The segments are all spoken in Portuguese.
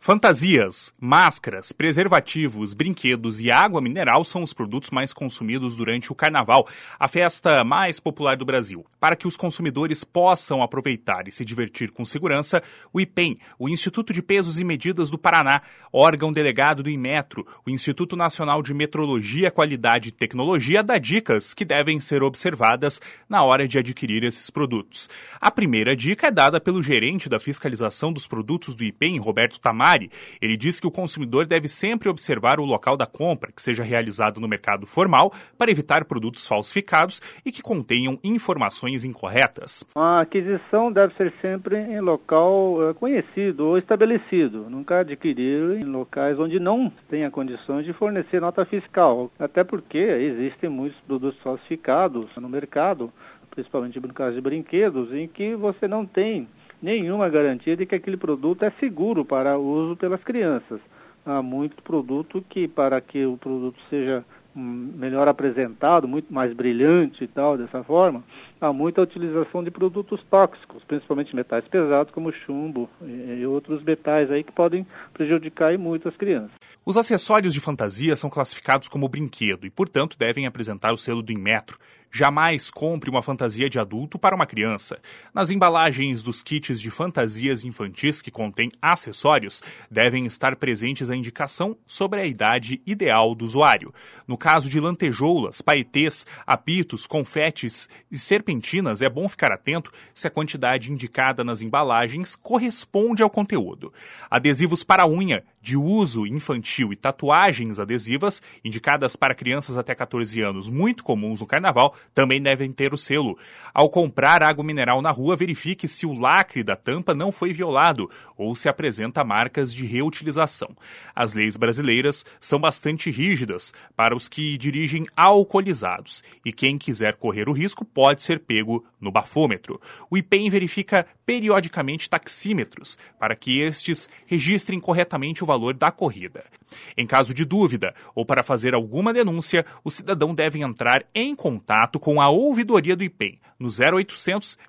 Fantasias, máscaras, preservativos, brinquedos e água mineral são os produtos mais consumidos durante o Carnaval, a festa mais popular do Brasil. Para que os consumidores possam aproveitar e se divertir com segurança, o IPEM, o Instituto de Pesos e Medidas do Paraná, órgão delegado do Inmetro, o Instituto Nacional de Metrologia, Qualidade e Tecnologia, dá dicas que devem ser observadas na hora de adquirir esses produtos. A primeira dica é dada pelo gerente da fiscalização dos produtos do IPEM, Roberto Tamari. Ele diz que o consumidor deve sempre observar o local da compra, que seja realizado no mercado formal, para evitar produtos falsificados e que contenham informações incorretas. A aquisição deve ser sempre em local conhecido ou estabelecido, nunca adquirir em locais onde não tenha condições de fornecer nota fiscal, até porque existem muitos produtos falsificados no mercado, principalmente no caso de brinquedos, em que você não tem nenhuma garantia de que aquele produto é seguro para uso pelas crianças. Há muito produto que, para que o produto seja melhor apresentado, muito mais brilhante e tal, dessa forma, há muita utilização de produtos tóxicos, principalmente metais pesados como chumbo e outros metais aí que podem prejudicar muito as crianças. Os acessórios de fantasia são classificados como brinquedo e, portanto, devem apresentar o selo do Inmetro. Jamais compre uma fantasia de adulto para uma criança. Nas embalagens dos kits de fantasias infantis que contêm acessórios, devem estar presentes a indicação sobre a idade ideal do usuário. No caso de lantejoulas, paetês, apitos, confetes e serpentinas, é bom ficar atento se a quantidade indicada nas embalagens corresponde ao conteúdo. Adesivos para unha, de uso infantil e tatuagens adesivas, indicadas para crianças até 14 anos, muito comuns no Carnaval, também devem ter o selo. Ao comprar água mineral na rua, verifique se o lacre da tampa não foi violado ou se apresenta marcas de reutilização. As leis brasileiras são bastante rígidas para os que dirigem alcoolizados e quem quiser correr o risco pode ser pego no bafômetro. O IPEM verifica periodicamente taxímetros para que estes registrem corretamente o valor da corrida. Em caso de dúvida ou para fazer alguma denúncia, o cidadão deve entrar em contato com a ouvidoria do IPEM no 0800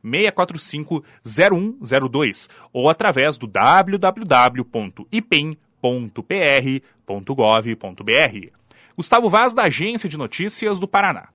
645 0102 ou através do www.ipem.pr.gov.br. Gustavo Vaz, da Agência de Notícias do Paraná.